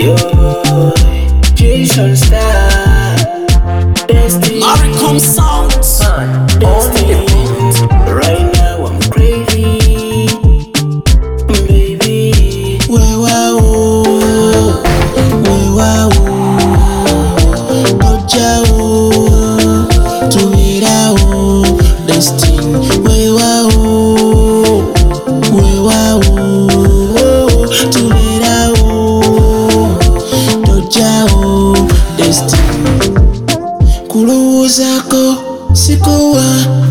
Yo, Jason Star, Destiny, Maricom Sounds, Destiny. Right now I'm crazy, baby. wewa o, oja o, tumira o, Destiny. Wewa o, tumira o, oja o, Destiny. Kulowoozako sikowa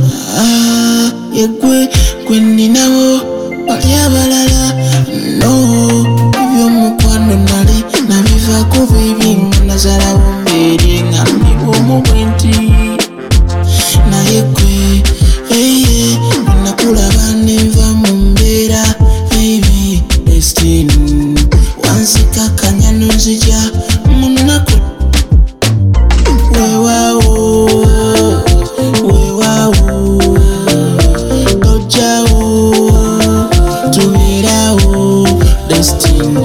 yegwe gwe ninawo bali abalala no ebyomukwano nali nabivaako bibi nga nazalawo mbeere nga mbibwomu bwenti naye gwe eye nakulaba nenva mu mbeera baby Destiny wansikakanya nonzija mu nnaku Destiny,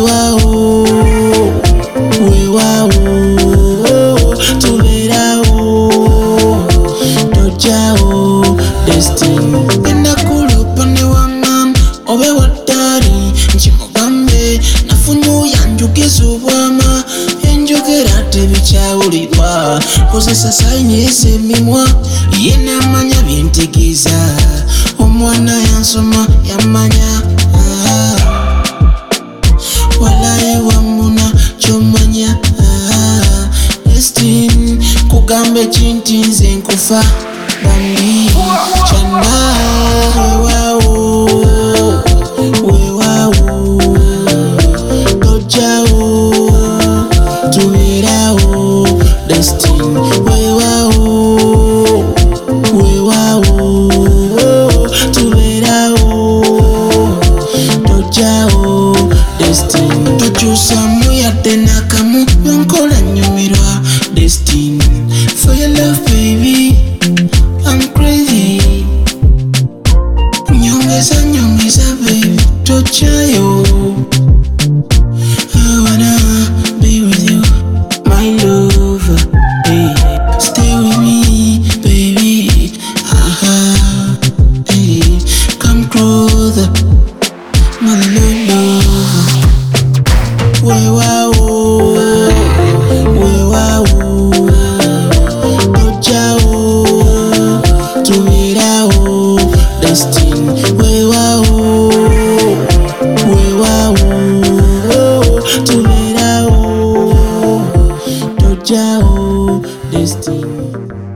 Destiny. Enakulupa ne wangam obe watari nchimugambe nafunyo yanjogeza obwama enjogera tebikyawulirwa kozesa sayinyiza emimwa ye namanya byentegeeza omwana yansoma yamanya walaye wamuna kyomanya Destiny kugambe kinti nze nkufa bambi kyana wewawo tojawo tumirawo Destiny wewawo tumirawo tojawo Destiny tokyusamu yadde nakamu yonkola nyumirwa Destiny for your love baby I'm crazy nyongeza baby tochayo I wanna be with you my love hey. Stay with me baby hey. Come closer my love wewawo tojawo tumirawo Destiny wewawo tumirawo tojawo Destiny.